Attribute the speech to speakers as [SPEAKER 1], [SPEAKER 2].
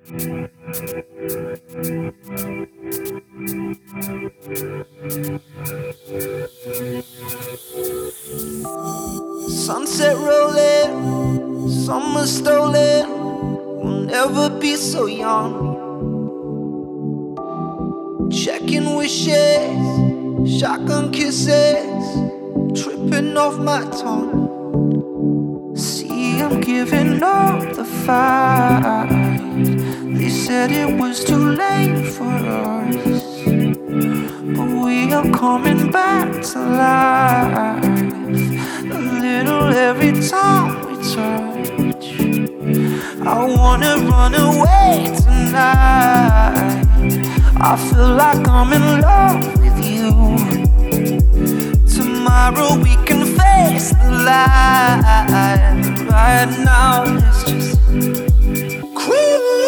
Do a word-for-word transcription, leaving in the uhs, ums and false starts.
[SPEAKER 1] Sunset rolling, summer stolen. We'll never be so young. Checking wishes, shotgun kisses, tripping off my tongue. See, I'm giving up the fight. They said it was too late for us, but we are coming back to life. A little every time we touch. I wanna run away tonight. I feel like I'm in love with you. Tomorrow we can face the light. Right now, let's just cruise.